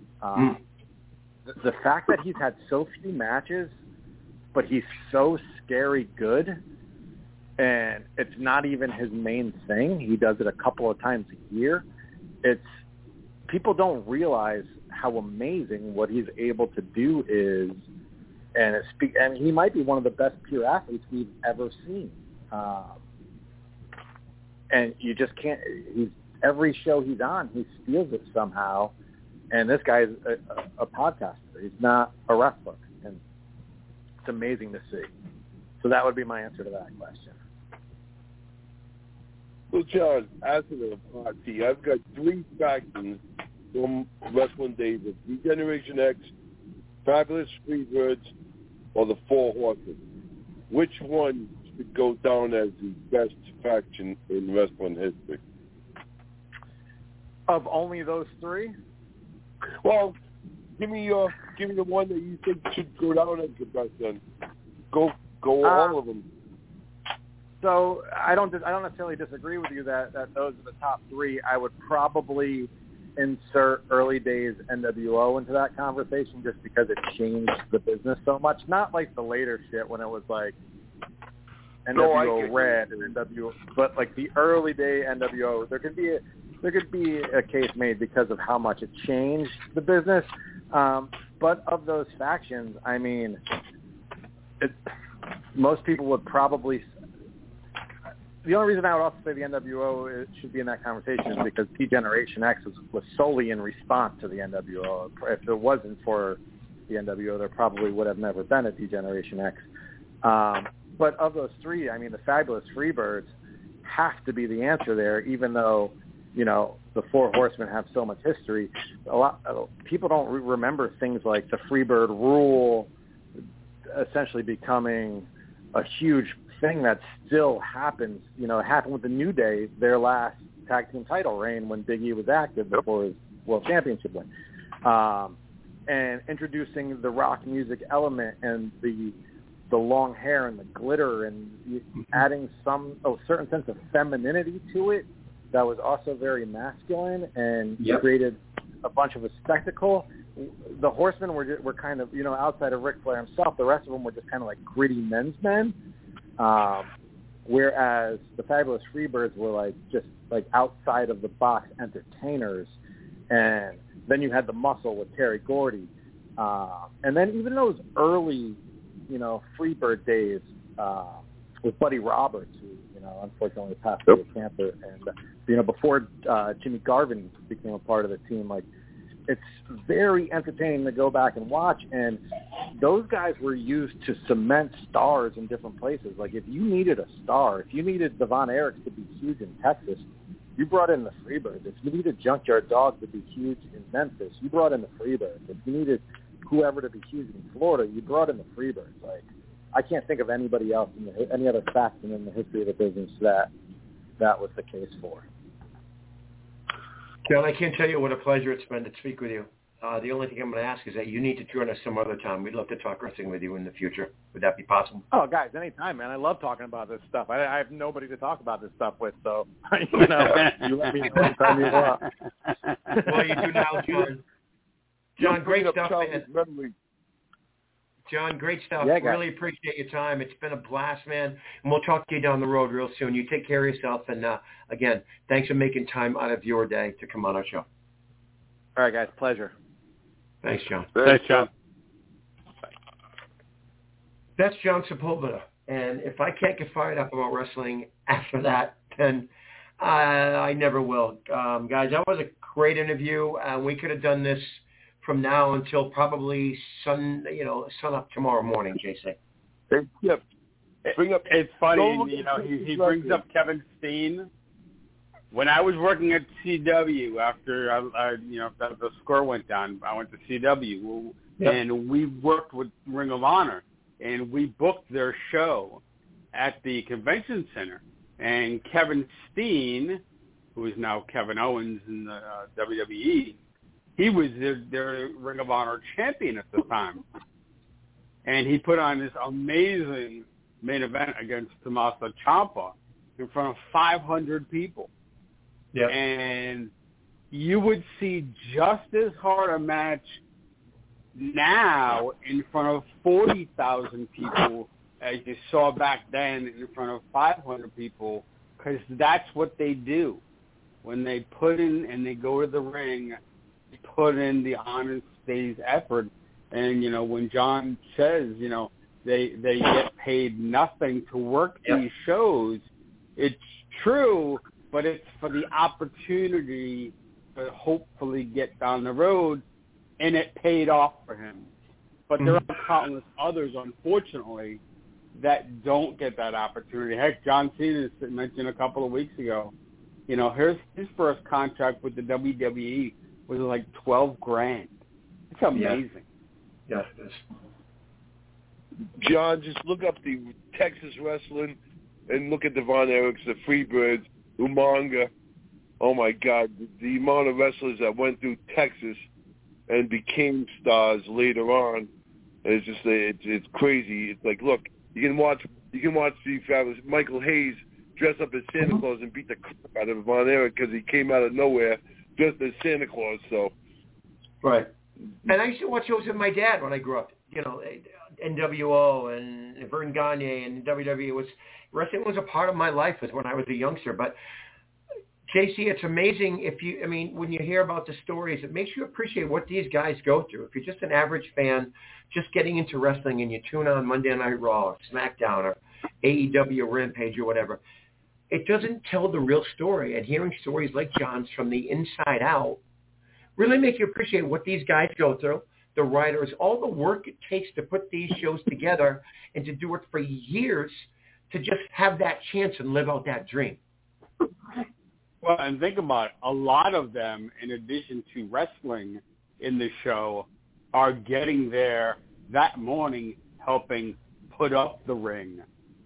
The fact that he's had so few matches, but he's so scary good, and it's not even his main thing. He does it a couple of times a year. People don't realize how amazing what he's able to do is, and he might be one of the best pure athletes we've ever seen. And you just can't. Every show he's on, he steals it somehow. And this guy is a podcaster. He's not a wrestler, and it's amazing to see. So that would be my answer to that question. Well, John, as a party, I've got 3 factions from Wrestling Days of D-Generation X, Fabulous Freebirds, or the Four Horsemen. Which one should go down as the best faction in wrestling history? Of only those 3? Well, give me the one that you think should go down as the best. Then go all of them. So I don't necessarily disagree with you that those are the top 3. I would probably insert early days NWO into that conversation, just because it changed the business so much. Not like the later shit when it was like NWO Red and NWO, but like the early day NWO. There could be a case made because of how much it changed the business. But of those factions, I mean, most people would probably. The only reason I would also say the NWO should be in that conversation is because D-Generation X was solely in response to the NWO. If it wasn't for the NWO, there probably would have never been a D-Generation X. But of those 3, I mean, the Fabulous Freebirds have to be the answer there, even though, the Four Horsemen have so much history. People don't remember things like the Freebird Rule essentially becoming a huge thing that still happens. You know, it happened with the New Day, their last tag team title reign when Big E was active before his World Championship win. And introducing the rock music element and the long hair and the glitter and adding a certain sense of femininity to it that was also very masculine and created a bunch of a spectacle. The Horsemen were kind of, you know, outside of Ric Flair himself, the rest of them were just kind of like gritty men's men, whereas the Fabulous Freebirds were like just like outside of the box entertainers. And then you had the Muscle with Terry Gordy. And then even those early, you know, Freebird days with Buddy Roberts, who, you know, unfortunately passed away of cancer. And, you know, before Jimmy Garvin became a part of the team, like, it's very entertaining to go back and watch. And those guys were used to cement stars in different places. Like, if you needed a star, if you needed Devon Eriks to be huge in Texas, you brought in the Freebirds. If you needed Junkyard Dog to be huge in Memphis, you brought in the Freebirds. If you needed whoever to be huge in Florida, you brought in the Freebirds. Like, I can't think of anybody else, any other faction in the history of the business that was the case for. John, I can't tell you what a pleasure it's been to speak with you. The only thing I'm going to ask is that you need to join us some other time. We'd love to talk wrestling with you in the future. Would that be possible? Oh, guys, anytime, man. I love talking about this stuff. I have nobody to talk about this stuff with, so, you know, you let me know anytime you want. Well, you do now, John. John, great stuff, man. John, great stuff. Yeah, really appreciate your time. It's been a blast, man. And we'll talk to you down the road real soon. You take care of yourself. And, again, thanks for making time out of your day to come on our show. All right, guys. Pleasure. Thanks, John. Thanks, John. That's John Sepulveda. And if I can't get fired up about wrestling after that, then I never will. Guys, that was a great interview. We could have done this from now until probably sun up tomorrow morning, JC. It's funny, you know, he brings up Kevin Steen. When I was working at CW after the score went down, I went to CW, and we worked with Ring of Honor, and we booked their show at the convention center. And Kevin Steen, who is now Kevin Owens in the WWE, he was their Ring of Honor champion at the time. And he put on this amazing main event against Tommaso Ciampa in front of 500 people. Yeah. And you would see just as hard a match now in front of 40,000 people as you saw back then in front of 500 people, because that's what they do. When they put in and they go to the ring, they put in the honest day's effort. And, you know, when John says, you know, they get paid nothing to work these shows, it's true, but it's for the opportunity to hopefully get down the road, and it paid off for him. But there are countless others, unfortunately, that don't get that opportunity. Heck, John Cena mentioned a couple of weeks ago, you know, his first contract with the WWE was like $12,000. It's amazing. Yeah, it is. John, just look up the Texas wrestling and look at Devon Eriks, the Freebirds, Umaga. Oh my God, the amount of wrestlers that went through Texas and became stars later on, it's just it's crazy. It's like, look, you can watch the fabulous Michael Hayes dress up as Santa Claus and beat the crap out of Von Erich because he came out of nowhere just as Santa Claus. So, right. And I used to watch shows with my dad when I grew up. You know, NWO and Vern Gagne and WWE. Wrestling was a part of my life when I was a youngster. But JC, it's amazing when you hear about the stories, it makes you appreciate what these guys go through. If you're just an average fan, just getting into wrestling and you tune on Monday Night Raw or SmackDown or AEW Rampage or whatever, it doesn't tell the real story. And hearing stories like John's from the inside out really make you appreciate what these guys go through, the writers, all the work it takes to put these shows together and to do it for years to just have that chance and live out that dream. Well, and think about it. A lot of them, in addition to wrestling in the show, are getting there that morning helping put up the ring,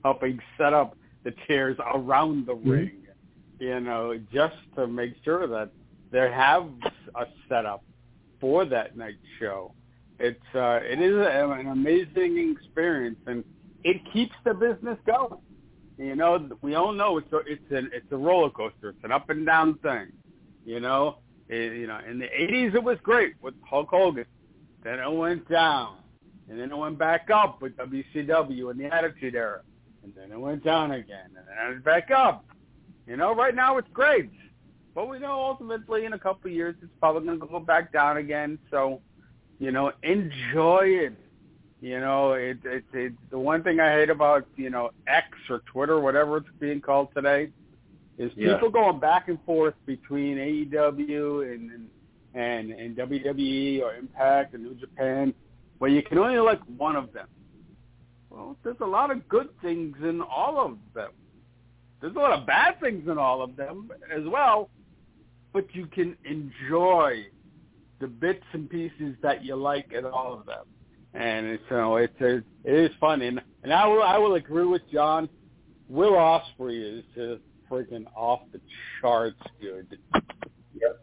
helping set up the chairs around the ring, just to make sure that they have a setup for that night show. It is an amazing experience, and it keeps the business going. We all know it's a roller coaster. It's an up and down thing. In the 80s it was great with Hulk Hogan. Then it went down, and then it went back up with WCW in the Attitude Era, and then it went down again, and then it's back up. Right now it's great, but we know ultimately in a couple of years it's probably going to go back down again. So, enjoy it. It's the one thing I hate about X or Twitter, whatever it's being called today, is people going back and forth between AEW and WWE or Impact and New Japan, where you can only like one of them. Well, there's a lot of good things in all of them. There's a lot of bad things in all of them as well, but you can enjoy the bits and pieces that you like in all of them. And it is fun. And I will agree with John. Will Ospreay is just freaking off the charts good. Yep.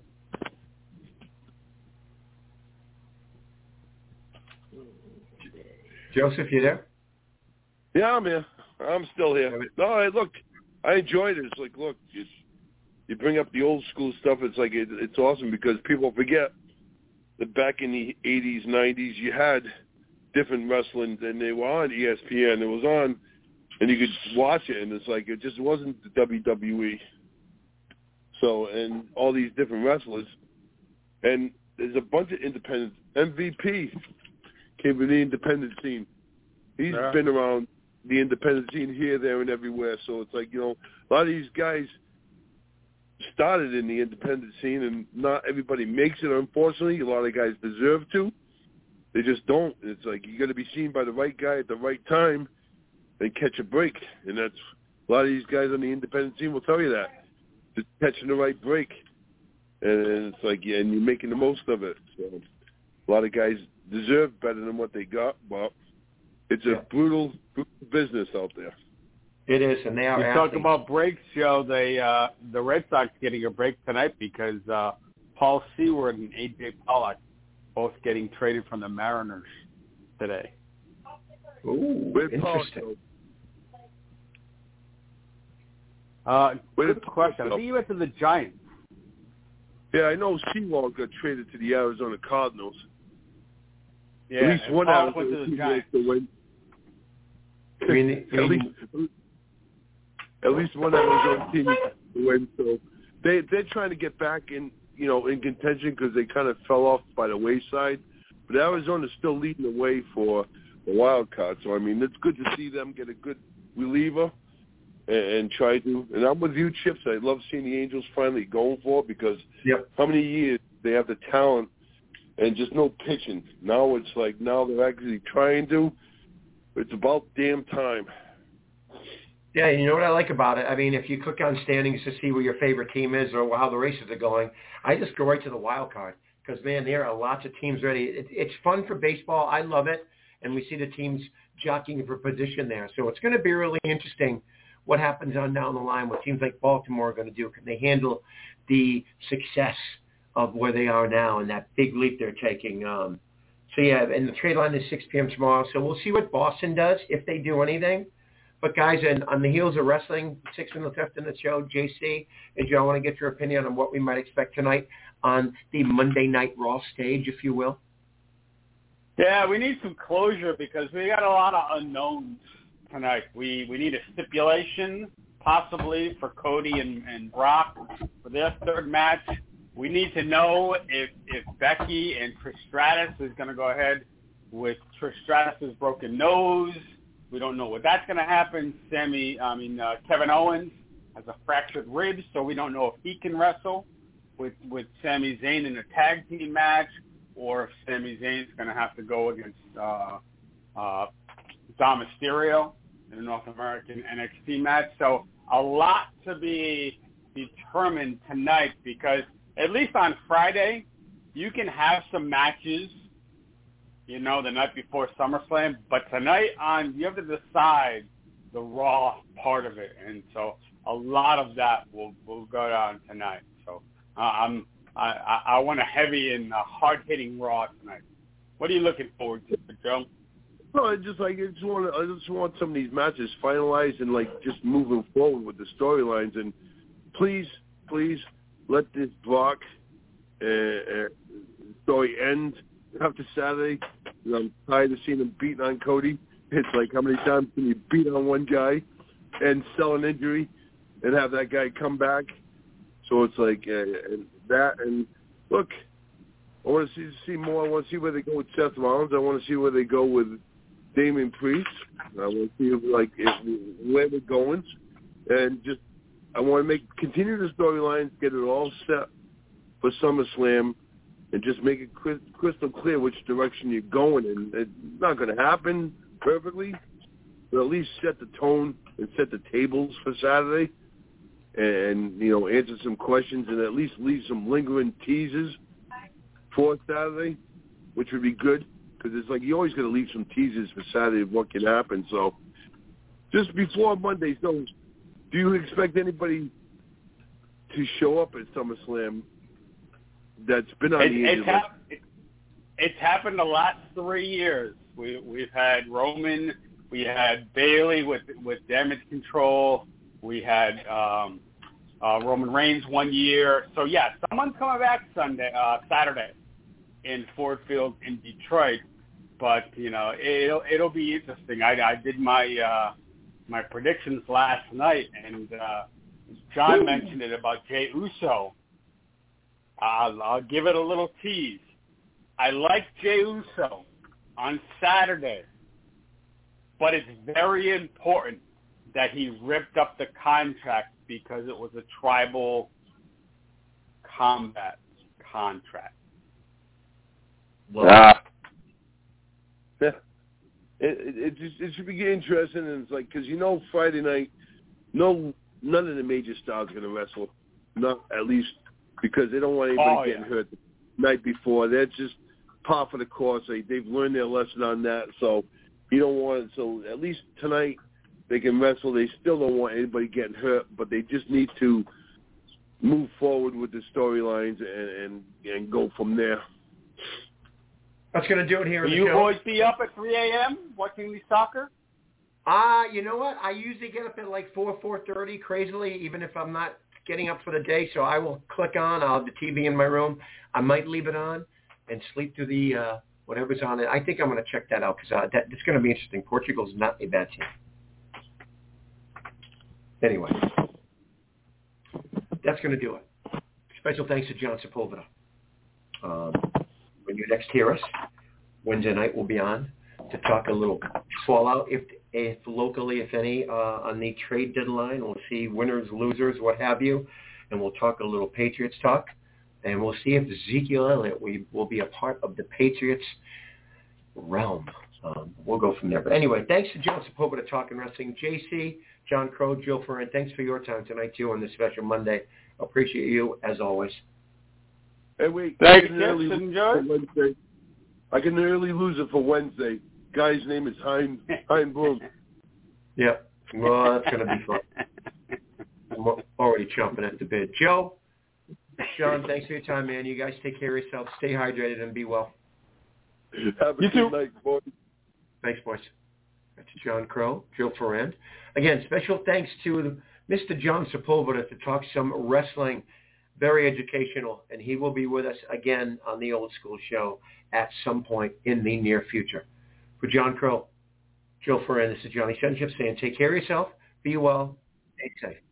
Joseph, you there? Yeah, I'm here. I'm still here. No, look, I enjoyed it. It's like, look, you bring up the old school stuff. It's like it's awesome because people forget that back in the 80s, 90s, you had different wrestling, and they were on ESPN. It was on, and you could watch it, and it's like it just wasn't the WWE. So, and all these different wrestlers, and there's a bunch of independents. MVP came from the independent scene. He's been around the independent scene here, there, and everywhere. So it's like, a lot of these guys started in the independent scene, and not everybody makes it, unfortunately. A lot of guys deserve to. They just don't. It's like you got to be seen by the right guy at the right time and catch a break. And that's a lot of these guys on the independent scene will tell you that. Just catching the right break. And it's like, and you're making the most of it. So a lot of guys deserve better than what they got, but it's a brutal business out there. It is, and they are. You talk about breaks, Joe. The Red Sox getting a break tonight because Paul Seward and A.J. Pollock both getting traded from the Mariners today. Ooh, interesting. Good question. I think he went to the Giants. Yeah, I know Seward got traded to the Arizona Cardinals. Yeah, at least one Pollock went to the Giants. At least one Arizona team to win. So they're trying to get back in contention because they kind of fell off by the wayside. But Arizona's still leading the way for the wild card. So, I mean, it's good to see them get a good reliever and try to. And I'm with you, Chips. I love seeing the Angels finally going for it because how many years they have the talent and just no pitching. Now it's like they're actually trying to. It's about damn time. Yeah, you know what I like about it? I mean, if you click on standings to see where your favorite team is or how the races are going, I just go right to the wild card because, man, there are lots of teams ready. It's fun for baseball. I love it. And we see the teams jockeying for position there. So it's going to be really interesting what happens on down the line, what teams like Baltimore are going to do. Can they handle the success of where they are now and that big leap they're taking? And the trade line is 6 p.m. tomorrow. So we'll see what Boston does, if they do anything. But, guys, and on the heels of wrestling, 6 minutes left in the show, JC and Joe, I want to get your opinion on what we might expect tonight on the Monday Night Raw stage, if you will. Yeah, we need some closure because we got a lot of unknowns tonight. We need a stipulation, possibly, for Cody and Brock for their third match. We need to know if Becky and Trish Stratus is going to go ahead with Trish Stratus' broken nose. We don't know what that's going to happen. Kevin Owens has a fractured ribs, so we don't know if he can wrestle with Sami Zayn in a tag team match, or if Sami Zayn's going to have to go against Dom Mysterio in a North American NXT match. So a lot to be determined tonight because at least on Friday, you can have some matches, the night before SummerSlam. But tonight you have to decide raw part of it, and so a lot of that will go down tonight. So I want a heavy and hard-hitting Raw tonight. What are you looking forward to, Joe? No, I just want some of these matches finalized and just moving forward with the storylines. And please let this Brock story end after Saturday. I'm tired of seeing him beating on Cody. It's like, how many times can you beat on one guy and sell an injury and have that guy come back? So it's like that. And look, I want to see more. I want to see where they go with Seth Rollins. I want to see where they go with Damian Priest. I want to see where they're going, and I want to continue the storylines, get it all set for SummerSlam, and just make it crystal clear which direction you're going in. It's not going to happen perfectly, but at least set the tone and set the tables for Saturday, and answer some questions, and at least leave some lingering teasers for Saturday, which would be good. Because it's like you always got to leave some teasers for Saturday of what can happen. So just before Monday, so do you expect anybody to show up at SummerSlam that's been on the injured list? It's happened the last 3 years. We've had Roman, we had Bayley with Damage Control, we had Roman Reigns 1 year. So yeah, someone's coming back Saturday in Ford Field in Detroit. But it'll be interesting. I did my predictions last night, and John mentioned it about Jey Uso. I'll give it a little tease. I like Jey Uso on Saturday, but it's very important that he ripped up the contract because it was a tribal combat contract. Yeah. It should be interesting, and it's like, because Friday night, none of the major stars are going to wrestle, not at least because they don't want anybody getting hurt the night before. That's just par for the course. They've learned their lesson on that, so you don't want it. So at least tonight they can wrestle. They still don't want anybody getting hurt, but they just need to move forward with the storylines and go from there. That's going to do it here. Will you boys be up at 3 a.m. watching the soccer? You know what? I usually get up at 4:30, crazily, even if I'm not getting up for the day. So I will click on. I'll have the TV in my room. I might leave it on and sleep through the whatever's on it. I think I'm going to check that out because it's going to be interesting. Portugal's not a bad team. Anyway, that's going to do it. Special thanks to John Sepulveda. When you next hear us, Wednesday night we'll be on to talk a little fallout, if locally, if any, on the trade deadline. We'll see winners, losers, what have you, and we'll talk a little Patriots talk, and we'll see if Ezekiel Elliott will be a part of the Patriots realm. We'll go from there. But anyway, thanks to John Sepulveda Talking Wrestling. JC, John Crow, Joe Ferran, thanks for your time tonight, too, on this special Monday. Appreciate you, as always. Hey, wait. Thanks, Wednesday. I can early lose it for Wednesday. Guy's name is Hein Bloom. Yep. Well, that's going to be fun. I'm already chomping at the bit. Joe, Sean, thanks for your time, man. You guys take care of yourself. Stay hydrated and be well. Have a good night, boys. Thanks, boys. That's John Crow, Joe Ferrand. Again, special thanks to Mr. John Sepulveda to talk some wrestling. Very educational, and he will be with us again on the Old School Show at some point in the near future. For John Crow, Joe Ferran, this is Johnny Sunship saying take care of yourself, be well, stay safe.